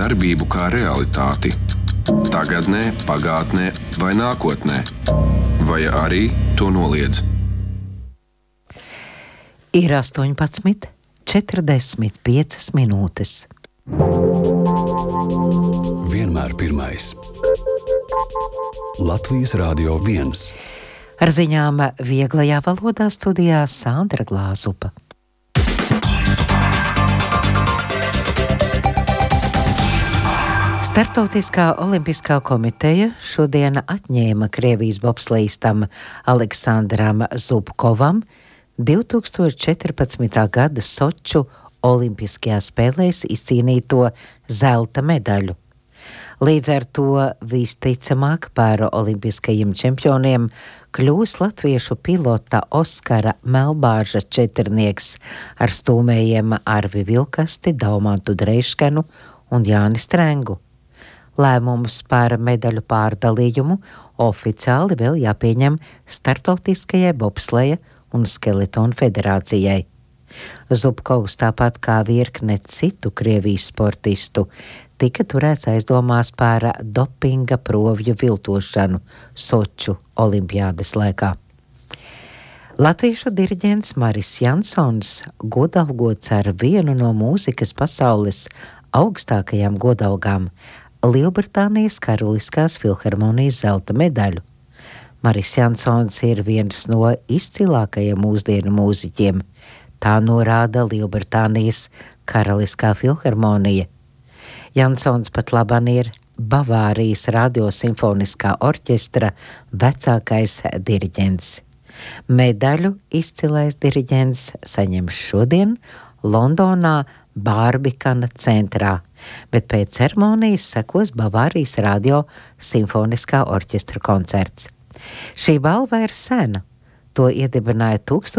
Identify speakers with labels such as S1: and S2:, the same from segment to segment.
S1: darbību kā realitāti. Tagadnē, pagātnē vai nākotnē. Vai arī to noliedz.
S2: Ir 18:45 minūtes.
S3: Vienmēr pirmais. Latvijas Radio 1.
S2: Ar ziņām vieglajā valodā studijā Sandra Glāzupa. Startautiskā olimpiskā komiteja šodien atņēma Krievijas bobslejistam Aleksandram Zubkovam 2014. gada Soču olimpiskajās spēlēs izcīnīto zelta medaļu. Līdz ar to visticamāk par olimpiskajiem čempioniem kļūs latviešu pilota Oskara Melbārža četrnieks ar stūmējiem Arvi Vilkasti, Daumantu Dreiškanu un Jāni Strengu. Lēmums par medaļu pārdalījumu oficiāli vēl jāpieņem Startautiskajai bobsleja un skeletonu federācijai. Zubkovs, tāpat kā virkne citu Krievijas sportistu, tika turēts aizdomās par dopinga provju viltošanu Soču olimpiādes laikā. Latviešu diriģents Maris Jansons, godalgots ar vienu no mūzikas pasaules augstākajām godalgām, Lielbritānijas Karaliskās filharmonijas zelta medaļu. Maris Jansons ir viens no izcilākajiem mūsdienu mūziķiem. Tā norāda Lielbritānijas Karaliskā filharmonija. Jansons pat laban ir Bavārijas radiosimfoniskā orķestra vecākais diriģents. Medaļu izcilais diriģents saņems šodien Londonā Bārbikana centrā, bet pēc ceremonijas sekos Bavārijas radio simfoniskā orķestra koncerts. Šī balva ir sena. To iedibināja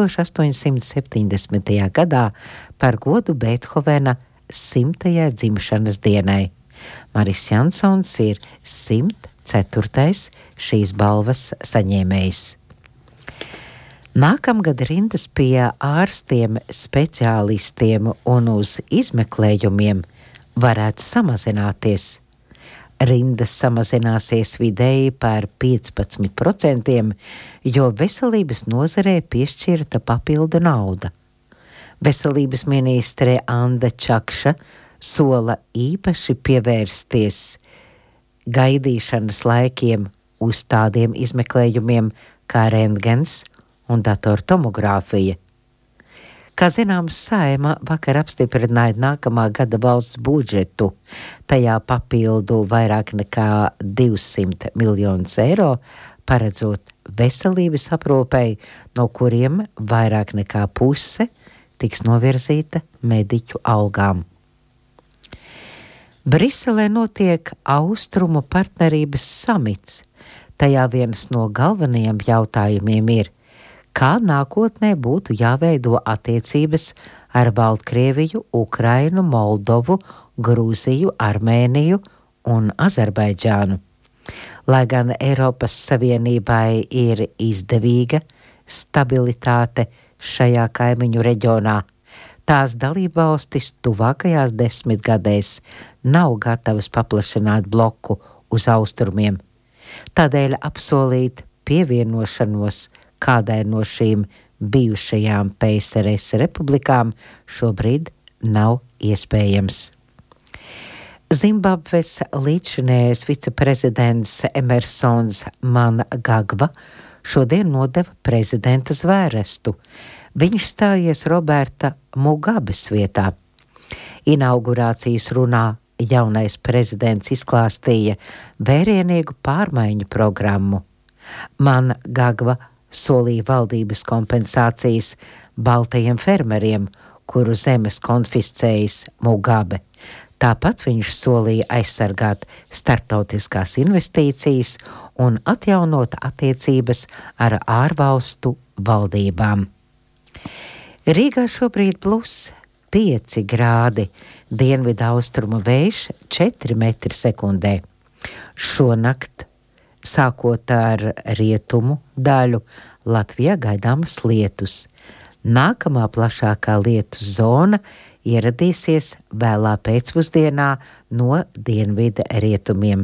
S2: 1870. gadā par godu Beethovena 100. dzimšanas dienai. Maris Jansons ir 104. šīs balvas saņēmējs. Nākamgad rindas pie ārstiem, speciālistiem un uz izmeklējumiem varētu samazināties. Rindas samazināsies vidēji par 15%, jo veselības nozarē piešķirta papildu nauda. Veselības ministre Anda Čakša sola īpaši pievērsties gaidīšanas laikiem uz tādiem izmeklējumiem kā rentgens un datortomogrāfija. Kā zināms, Saeima vakar apstiprināja nākamā gada valsts budžetu. Tajā papildu vairāk nekā 200 miljonus eiro, paredzot veselības aprūpei, no kuriem vairāk nekā puse tiks novirzīta mediķu algām. Briselē notiek Austrumu partnerības samits. Tajā viens no galvenajiem jautājumiem ir, kā nākotnē būtu jāveido attiecības ar Baltkrieviju, Ukrainu, Moldovu, Grūziju, Armēniju un Azerbaidžānu. Lai gan Eiropas Savienībai ir izdevīga stabilitāte šajā kaimiņu reģionā, tās dalībvalstis tuvākajās 10 gadēs nav gatavas paplašināt bloku uz austrumiem. Tādēļ apsolīt pievienošanos kādai no šīm bijušajām PSRS republikām šobrīd nav iespējams. Zimbabves līdzšinējais viceprezidents Emersons Mnangagwa šodien nodeva prezidenta zvērestu. Viņš stājies Roberta Mugabes vietā. Inaugurācijas runā jaunais prezidents izklāstīja vērienīgu pārmaiņu programmu. Mnangagwa solīja valdības kompensācijas baltajiem fermeriem, kuru zemes konfiscējis Mugabe. Tāpat viņš solīja aizsargāt starptautiskās investīcijas un atjaunot attiecības ar ārvalstu valdībām. Rīgā šobrīd +5 grādi, dienvidaustrumu vējš 4 metri sekundē. Šonakt, sākot ar rietumu daļu, Latvijā gaidāmas lietus. Nākamā plašākā lietus zona ieradīsies vēlā pēcpusdienā no dienvidu rietumiem.